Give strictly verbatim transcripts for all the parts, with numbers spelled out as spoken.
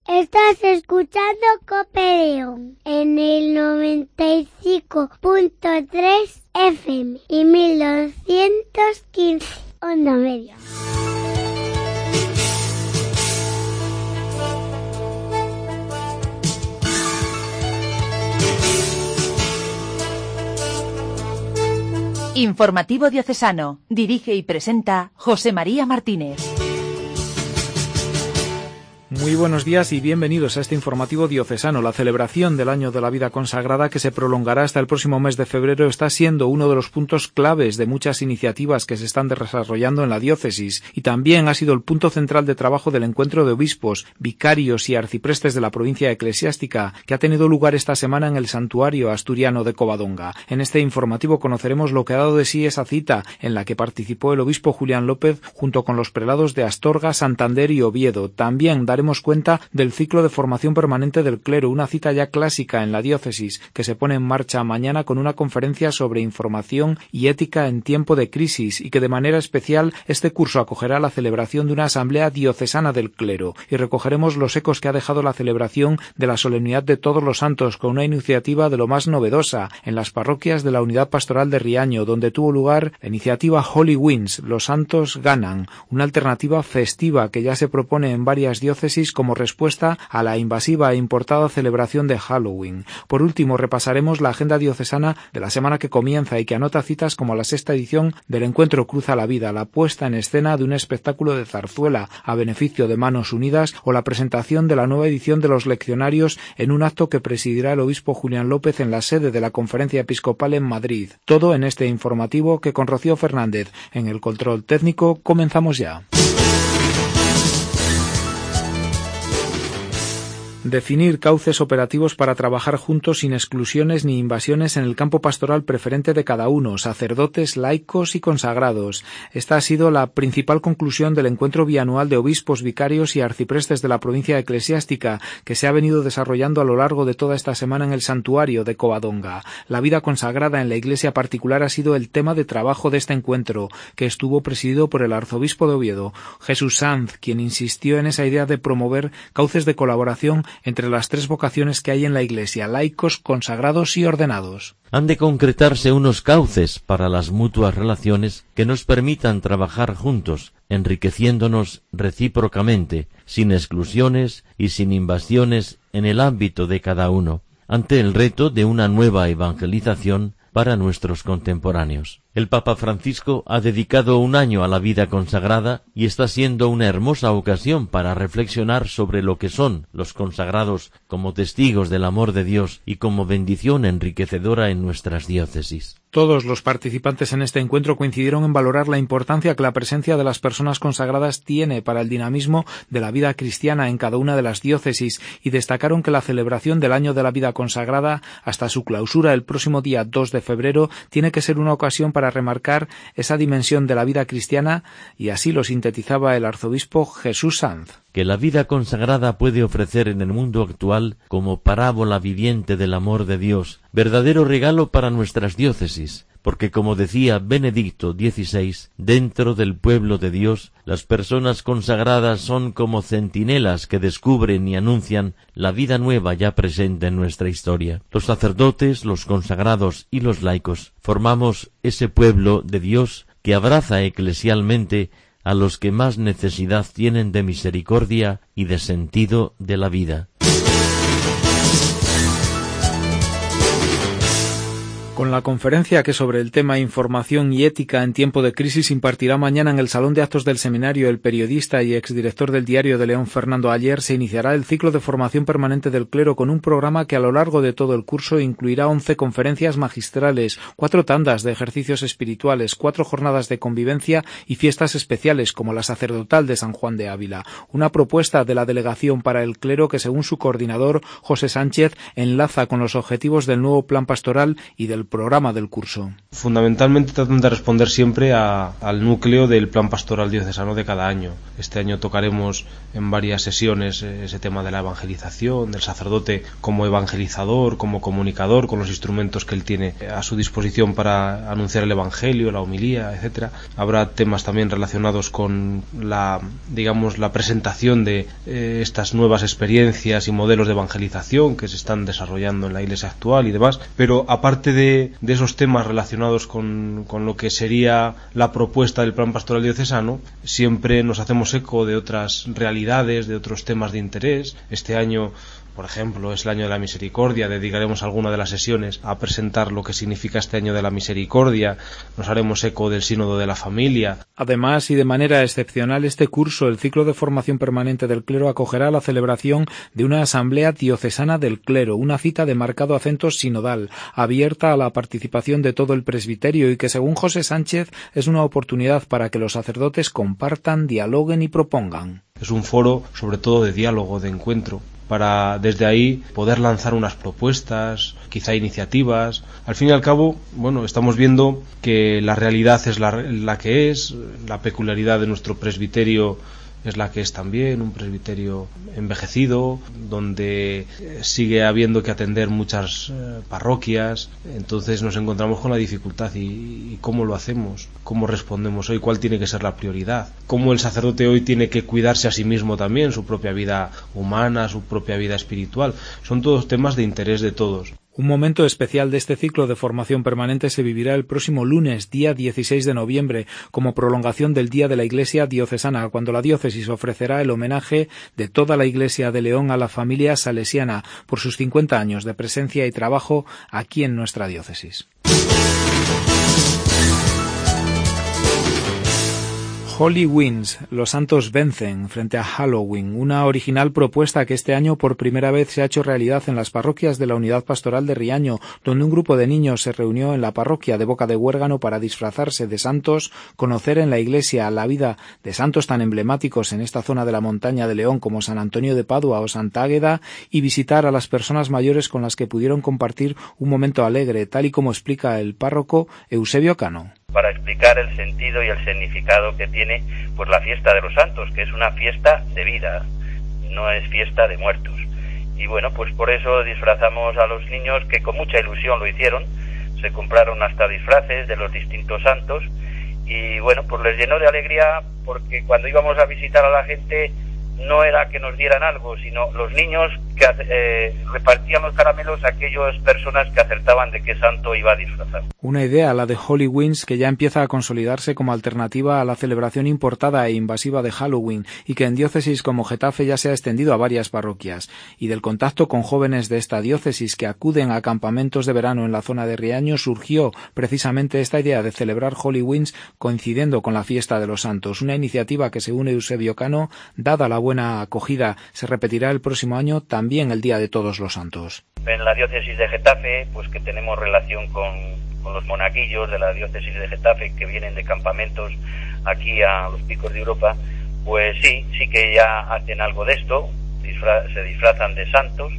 Estás escuchando Cope León en el noventa y cinco punto tres F M y mil doscientos quince Onda Media. Informativo Diocesano. Dirige y presenta José María Martínez. Muy buenos días y bienvenidos a este informativo diocesano. La celebración del Año de la Vida Consagrada, que se prolongará hasta el próximo mes de febrero, está siendo uno de los puntos claves de muchas iniciativas que se están desarrollando en la diócesis, y también ha sido el punto central de trabajo del encuentro de obispos, vicarios y arciprestes de la provincia eclesiástica, que ha tenido lugar esta semana en el santuario asturiano de Covadonga. En este informativo conoceremos lo que ha dado de sí esa cita, en la que participó el obispo Julián López junto con los prelados de Astorga, Santander y Oviedo. También daremos cuenta del ciclo de formación permanente del clero, una cita ya clásica en la diócesis, que se pone en marcha mañana con una conferencia sobre información y ética en tiempo de crisis, y que de manera especial este curso acogerá la celebración de una asamblea diocesana del clero, y recogeremos los ecos que ha dejado la celebración de la solemnidad de Todos los Santos, con una iniciativa de lo más novedosa en las parroquias de la Unidad Pastoral de Riaño, donde tuvo lugar la iniciativa Holy Wins, los santos ganan, una alternativa festiva que ya se propone en varias diócesis como respuesta a la invasiva e importada celebración de Halloween. Por último, repasaremos la agenda diocesana de la semana que comienza y que anota citas como la sexta edición del Encuentro Cruza la Vida, la puesta en escena de un espectáculo de zarzuela a beneficio de Manos Unidas o la presentación de la nueva edición de los leccionarios en un acto que presidirá el obispo Julián López en la sede de la Conferencia Episcopal en Madrid. Todo en este informativo que con Rocío Fernández en el control técnico comenzamos ya. Definir cauces operativos para trabajar juntos sin exclusiones ni invasiones en el campo pastoral preferente de cada uno, sacerdotes, laicos y consagrados. Esta ha sido la principal conclusión del encuentro bianual de obispos, vicarios y arciprestes de la provincia eclesiástica, que se ha venido desarrollando a lo largo de toda esta semana en el santuario de Covadonga. La vida consagrada en la iglesia particular ha sido el tema de trabajo de este encuentro, que estuvo presidido por el arzobispo de Oviedo, Jesús Sanz, quien insistió en esa idea de promover cauces de colaboración entre las tres vocaciones que hay en la Iglesia, laicos, consagrados y ordenados. Han de concretarse unos cauces para las mutuas relaciones que nos permitan trabajar juntos, enriqueciéndonos recíprocamente, sin exclusiones y sin invasiones en el ámbito de cada uno, ante el reto de una nueva evangelización para nuestros contemporáneos. El Papa Francisco ha dedicado un año a la vida consagrada y está siendo una hermosa ocasión para reflexionar sobre lo que son los consagrados como testigos del amor de Dios y como bendición enriquecedora en nuestras diócesis. Todos los participantes en este encuentro coincidieron en valorar la importancia que la presencia de las personas consagradas tiene para el dinamismo de la vida cristiana en cada una de las diócesis, y destacaron que la celebración del Año de la Vida Consagrada hasta su clausura el próximo día dos de febrero tiene que ser una ocasión para remarcar esa dimensión de la vida cristiana, y así lo sintetizaba el arzobispo Jesús Sanz. Que la vida consagrada puede ofrecer en el mundo actual como parábola viviente del amor de Dios, verdadero regalo para nuestras diócesis, porque como decía Benedicto dieciséis, dentro del pueblo de Dios, las personas consagradas son como centinelas que descubren y anuncian la vida nueva ya presente en nuestra historia. Los sacerdotes, los consagrados y los laicos formamos ese pueblo de Dios que abraza eclesialmente a los que más necesidad tienen de misericordia y de sentido de la vida. Con la conferencia que sobre el tema Información y Ética en tiempo de crisis impartirá mañana en el Salón de Actos del Seminario el periodista y exdirector del Diario de León Fernando Aller, se iniciará el ciclo de formación permanente del clero con un programa que a lo largo de todo el curso incluirá once conferencias magistrales, cuatro tandas de ejercicios espirituales, cuatro jornadas de convivencia y fiestas especiales como la sacerdotal de San Juan de Ávila. Una propuesta de la Delegación para el Clero que, según su coordinador, José Sánchez, enlaza con los objetivos del nuevo plan pastoral y del programa del curso. Fundamentalmente tratan de responder siempre a, al núcleo del plan pastoral diocesano de cada año. Este año tocaremos en varias sesiones ese tema de la evangelización, del sacerdote como evangelizador, como comunicador, con los instrumentos que él tiene a su disposición para anunciar el evangelio, la homilía, etcétera. Habrá temas también relacionados con la, digamos, la presentación de eh, estas nuevas experiencias y modelos de evangelización que se están desarrollando en la Iglesia actual y demás. Pero aparte de, de esos temas relacionados con, con lo que sería la propuesta del plan pastoral diocesano, siempre nos hacemos eco de otras realidades, de otros temas de interés. Este año, por ejemplo, es el año de la misericordia, dedicaremos alguna de las sesiones a presentar lo que significa este año de la misericordia, nos haremos eco del sínodo de la familia. Además, y de manera excepcional, este curso, el ciclo de formación permanente del clero, acogerá la celebración de una asamblea diocesana del clero, una cita de marcado acento sinodal, abierta a la participación de todo el presbiterio y que, según José Sánchez, es una oportunidad para que los sacerdotes compartan, dialoguen y propongan. Es un foro, sobre todo, de diálogo, de encuentro, para desde ahí poder lanzar unas propuestas, quizá iniciativas. Al fin y al cabo, bueno, estamos viendo que la realidad es la, la que es, la peculiaridad de nuestro presbiterio es la que es también, un presbiterio envejecido, donde sigue habiendo que atender muchas eh, parroquias. Entonces nos encontramos con la dificultad y, y cómo lo hacemos, cómo respondemos hoy, cuál tiene que ser la prioridad, cómo el sacerdote hoy tiene que cuidarse a sí mismo también, su propia vida humana, su propia vida espiritual. Son todos temas de interés de todos. Un momento especial de este ciclo de formación permanente se vivirá el próximo lunes, día dieciséis de noviembre, como prolongación del Día de la Iglesia Diocesana, cuando la diócesis ofrecerá el homenaje de toda la Iglesia de León a la familia salesiana por sus cincuenta años de presencia y trabajo aquí en nuestra diócesis. Holy Wins, los santos vencen frente a Halloween, una original propuesta que este año por primera vez se ha hecho realidad en las parroquias de la Unidad Pastoral de Riaño, donde un grupo de niños se reunió en la parroquia de Boca de Huérgano para disfrazarse de santos, conocer en la iglesia la vida de santos tan emblemáticos en esta zona de la montaña de León como San Antonio de Padua o Santa Águeda y visitar a las personas mayores con las que pudieron compartir un momento alegre, tal y como explica el párroco Eusebio Cano. Para explicar el sentido y el significado que tiene pues la fiesta de los santos, que es una fiesta de vida, no es fiesta de muertos. Y bueno, pues por eso disfrazamos a los niños, que con mucha ilusión lo hicieron, se compraron hasta disfraces de los distintos santos, y bueno, pues les llenó de alegría, porque cuando íbamos a visitar a la gente no era que nos dieran algo, sino los niños que eh, repartían los caramelos a aquellas personas que acertaban de qué santo iba a disfrazar. Una idea, la de Holy Wins, que ya empieza a consolidarse como alternativa a la celebración importada e invasiva de Halloween y que en diócesis como Getafe ya se ha extendido a varias parroquias, y del contacto con jóvenes de esta diócesis que acuden a campamentos de verano en la zona de Riaño surgió precisamente esta idea de celebrar Holy Wins coincidiendo con la fiesta de los santos, una iniciativa que, según Eusebio Cano, dada la buena acogida, se repetirá el próximo año también el Día de Todos los Santos. En la diócesis de Getafe, pues que tenemos relación con, con los monaguillos de la diócesis de Getafe que vienen de campamentos aquí a los picos de Europa, pues sí, sí que ya hacen algo de esto, disfra- se disfrazan de santos,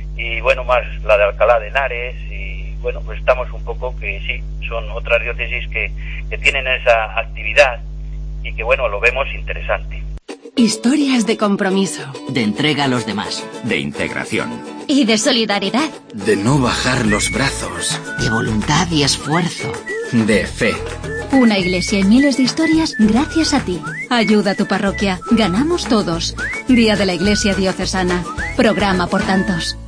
y bueno, más la de Alcalá de Henares, y bueno, pues estamos un poco que sí, son otras diócesis que, que tienen esa actividad y que bueno, lo vemos interesante. Historias de compromiso. De entrega a los demás. De integración. Y de solidaridad. De no bajar los brazos. De voluntad y esfuerzo. De fe. Una iglesia y miles de historias gracias a ti. Ayuda a tu parroquia. Ganamos todos. Día de la Iglesia Diocesana. Programa por tantos.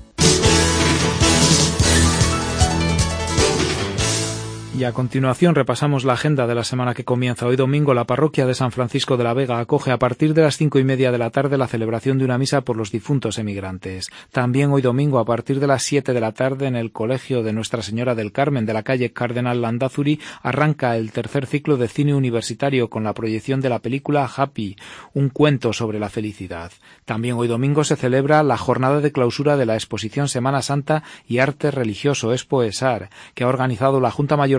Y a continuación repasamos la agenda de la semana que comienza. Hoy domingo la parroquia de San Francisco de la Vega acoge a partir de las cinco y media de la tarde la celebración de una misa por los difuntos emigrantes. También hoy domingo a partir de las siete de la tarde en el colegio de Nuestra Señora del Carmen de la calle Cardenal Landázuri arranca el tercer ciclo de cine universitario con la proyección de la película Happy, un cuento sobre la felicidad. También hoy domingo se celebra la jornada de clausura de la exposición Semana Santa y Arte Religioso Expoesar, que ha organizado la Junta Mayor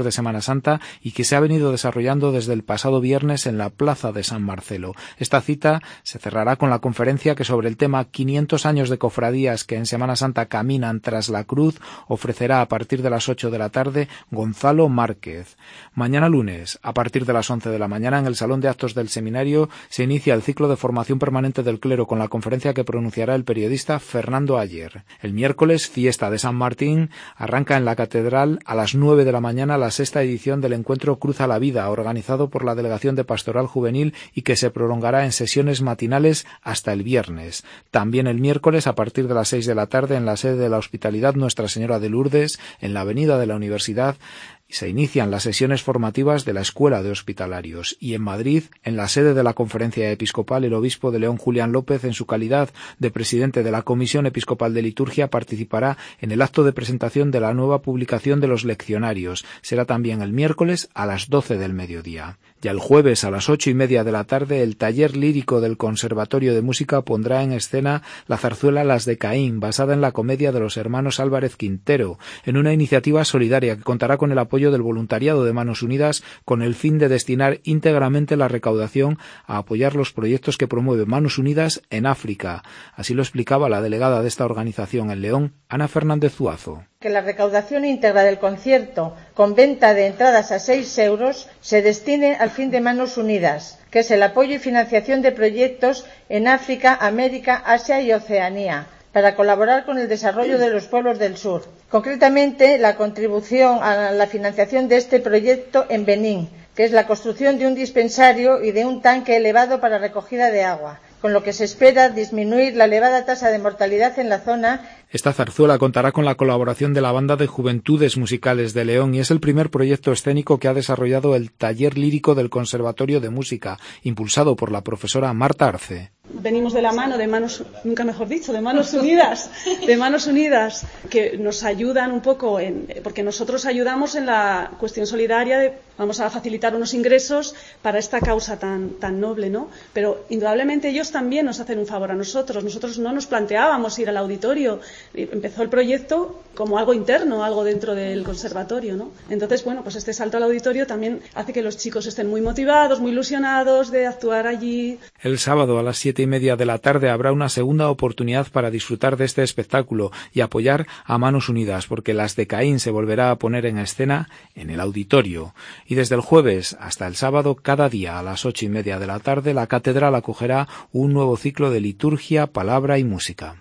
de Semana Santa y que se ha venido desarrollando desde el pasado viernes en la Plaza de San Marcelo. Esta cita se cerrará con la conferencia que sobre el tema quinientos años de cofradías que en Semana Santa caminan tras la cruz ofrecerá a partir de las ocho de la tarde Gonzalo Márquez. Mañana lunes, a partir de las once de la mañana, en el Salón de Actos del Seminario se inicia el ciclo de formación permanente del clero con la conferencia que pronunciará el periodista Fernando Ayer. El miércoles, fiesta de San Martín, arranca en la Catedral a las nueve de la mañana la sexta edición del encuentro Cruz a la Vida, organizado por la Delegación de Pastoral Juvenil y que se prolongará en sesiones matinales hasta el viernes. También el miércoles, a partir de las seis de la tarde, en la sede de la Hospitalidad Nuestra Señora de Lourdes, en la Avenida de la Universidad, se inician las sesiones formativas de la Escuela de Hospitalarios y en Madrid, en la sede de la Conferencia Episcopal, el obispo de León Julián López, en su calidad de presidente de la Comisión Episcopal de Liturgia, participará en el acto de presentación de la nueva publicación de los leccionarios. Será también el miércoles a las doce del mediodía. Ya el jueves a las ocho y media de la tarde, el taller lírico del Conservatorio de Música pondrá en escena la zarzuela Las de Caín, basada en la comedia de los hermanos Álvarez Quintero, en una iniciativa solidaria que contará con el apoyo del voluntariado de Manos Unidas con el fin de destinar íntegramente la recaudación a apoyar los proyectos que promueve Manos Unidas en África. Así lo explicaba la delegada de esta organización en León, Ana Fernández Zuazo. Que la recaudación íntegra del concierto, con venta de entradas a seis euros, se destine al fin de Manos Unidas, que es el apoyo y financiación de proyectos en África, América, Asia y Oceanía, para colaborar con el desarrollo de los pueblos del sur. Concretamente, la contribución a la financiación de este proyecto en Benín, que es la construcción de un dispensario y de un tanque elevado para recogida de agua, con lo que se espera disminuir la elevada tasa de mortalidad en la zona. Esta zarzuela contará con la colaboración de la Banda de Juventudes Musicales de León y es el primer proyecto escénico que ha desarrollado el taller lírico del Conservatorio de Música, impulsado por la profesora Marta Arce. Venimos de la mano de Manos, nunca mejor dicho, de Manos Unidas, de Manos Unidas, que nos ayudan un poco, en, porque nosotros ayudamos en la cuestión solidaria, de, vamos a facilitar unos ingresos para esta causa tan, tan noble, ¿no? Pero indudablemente ellos también nos hacen un favor a nosotros. Nosotros no nos planteábamos ir al auditorio. Empezó el proyecto como algo interno, algo dentro del conservatorio, ¿no? Entonces, bueno, pues este salto al auditorio también hace que los chicos estén muy motivados, muy ilusionados de actuar allí. El sábado a las siete y media de la tarde habrá una segunda oportunidad para disfrutar de este espectáculo y apoyar a Manos Unidas, porque Las de Caín se volverá a poner en escena en el auditorio. Y desde el jueves hasta el sábado, cada día a las ocho y media de la tarde, la catedral acogerá un nuevo ciclo de liturgia, palabra y música.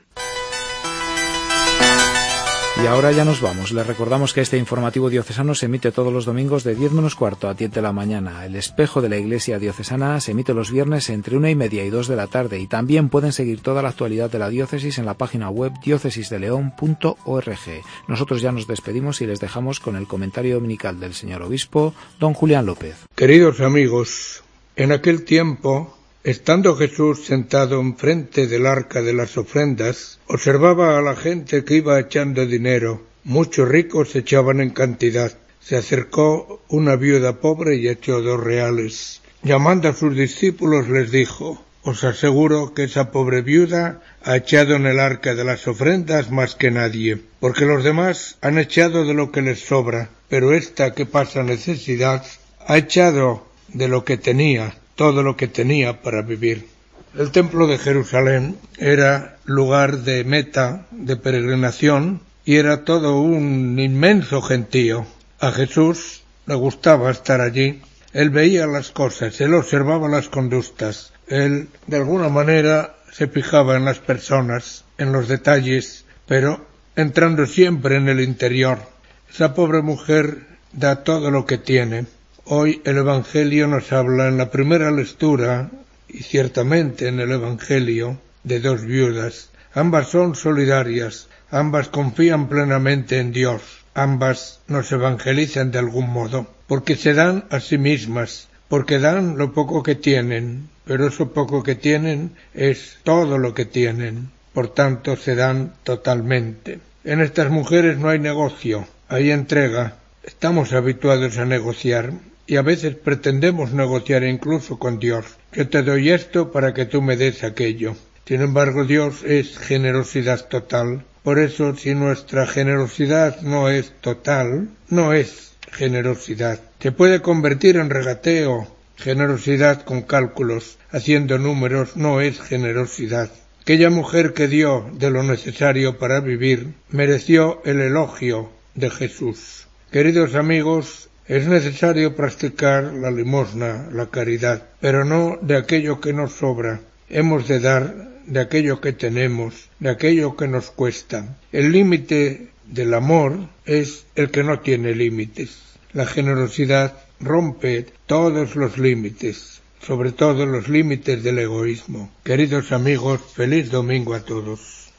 Y ahora ya nos vamos. Les recordamos que este informativo diocesano se emite todos los domingos de diez menos cuarto a diez de la mañana. El espejo de la Iglesia diocesana se emite los viernes entre una y media y dos de la tarde. Y también pueden seguir toda la actualidad de la diócesis en la página web diócesis de león punto org. Nosotros ya nos despedimos y les dejamos con el comentario dominical del señor obispo, don Julián López. Queridos amigos, en aquel tiempo, estando Jesús sentado enfrente del arca de las ofrendas, observaba a la gente que iba echando dinero. Muchos ricos echaban en cantidad. Se acercó una viuda pobre y echó dos reales. Llamando a sus discípulos les dijo: os aseguro que esa pobre viuda ha echado en el arca de las ofrendas más que nadie, porque los demás han echado de lo que les sobra, pero esta que pasa necesidad ha echado de lo que tenía, todo lo que tenía para vivir. El templo de Jerusalén era lugar de meta, de peregrinación, y era todo un inmenso gentío. A Jesús le gustaba estar allí. Él veía las cosas, él observaba las conductas, él de alguna manera se fijaba en las personas, en los detalles, pero entrando siempre en el interior. Esa pobre mujer da todo lo que tiene. Hoy el Evangelio nos habla en la primera lectura, y ciertamente en el Evangelio, de dos viudas. Ambas son solidarias, ambas confían plenamente en Dios, ambas nos evangelizan de algún modo, porque se dan a sí mismas, porque dan lo poco que tienen, pero eso poco que tienen es todo lo que tienen, por tanto se dan totalmente. En estas mujeres no hay negocio, hay entrega. Estamos habituados a negociar, y a veces pretendemos negociar incluso con Dios. Yo te doy esto para que tú me des aquello. Sin embargo, Dios es generosidad total. Por eso, si nuestra generosidad no es total, no es generosidad. Se puede convertir en regateo. Generosidad con cálculos, haciendo números, no es generosidad. Aquella mujer que dio de lo necesario para vivir mereció el elogio de Jesús. Queridos amigos, es necesario practicar la limosna, la caridad, pero no de aquello que nos sobra. Hemos de dar de aquello que tenemos, de aquello que nos cuesta. El límite del amor es el que no tiene límites. La generosidad rompe todos los límites, sobre todo los límites del egoísmo. Queridos amigos, feliz domingo a todos.